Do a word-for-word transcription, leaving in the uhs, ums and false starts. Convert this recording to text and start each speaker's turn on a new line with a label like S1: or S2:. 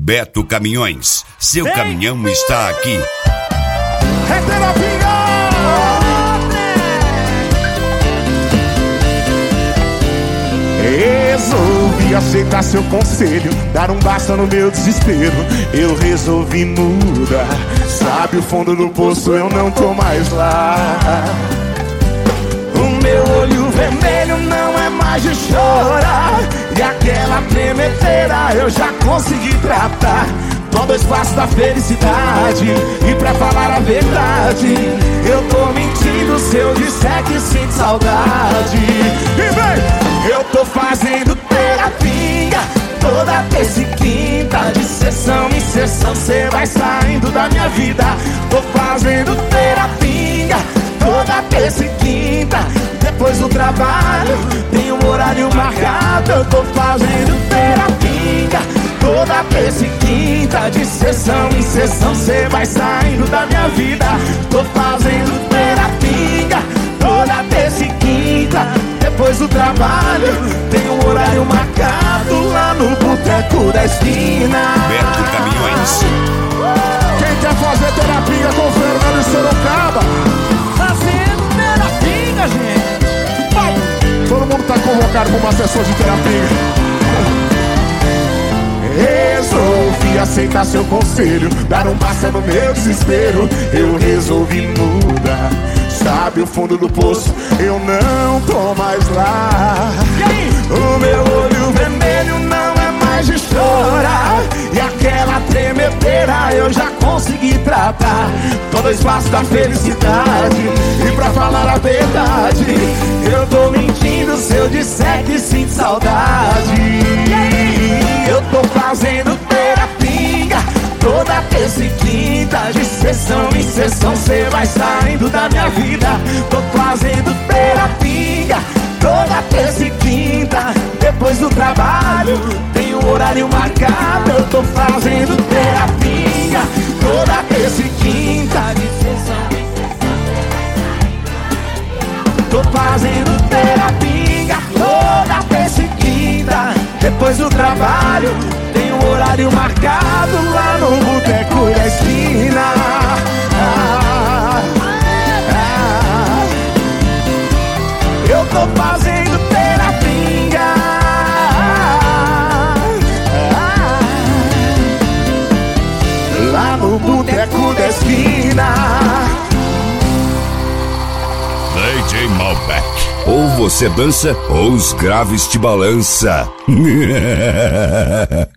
S1: Beto Caminhões, seu Ei. caminhão está aqui.
S2: É terapia! Resolvi aceitar seu conselho, dar um basta no meu desespero. Eu resolvi mudar. Sabe o fundo do poço, eu não tô mais lá. O meu olho vermelho não é mais de chorar, e aquela tremedeira eu já consegui tratar. Tô dois passos da felicidade, e pra falar a verdade, eu tô mentindo se eu disser que sinto saudade. E vem! Eu tô fazendo terapia toda terça e quinta, de sessão em sessão cê vai saindo da minha vida. Tô fazendo terapia toda terça e quinta, depois do trabalho tem um horário marcado. Eu tô fazendo terapia toda terça e quinta, de sessão em sessão cê vai saindo da minha vida. Tô fazendo terapia toda terça e quinta, depois do trabalho tem um horário marcado lá no boteco da esquina.
S1: Beto Caminhões.
S2: Quem quer fazer terapia com o Fernando e Sorocaba?
S3: Fazendo terapia, gente.
S2: Vai. Todo mundo tá convocado pra uma sessão de terapia. Resolvi aceitar seu conselho, dar um passo no meu desespero. Eu resolvi mudar. Sabe o fundo do poço, eu não tô mais lá. O meu olho vermelho não é mais de chorar, e aquela tremedeira eu já consegui tratar. Tô dois passos da felicidade, e pra falar a verdade, eu tô mentindo se eu disser que sinto saudade. Eu tô fazendo terapia toda terça e quinta, de sessão em sessão cê vai saindo da minha vida. Tô fazendo terapia toda terça e quinta, depois do trabalho tem um horário marcado. Eu tô fazendo terapia toda terça e quinta, de sessão em sessão. Tô fazendo terapia toda terça e quinta, depois do trabalho tem um horário marcado lá no boteco da esquina. Ah, ah, eu tô fazendo terapia ah, lá no boteco da esquina.
S1: D J Malbec. Ou você dança ou os graves te balança.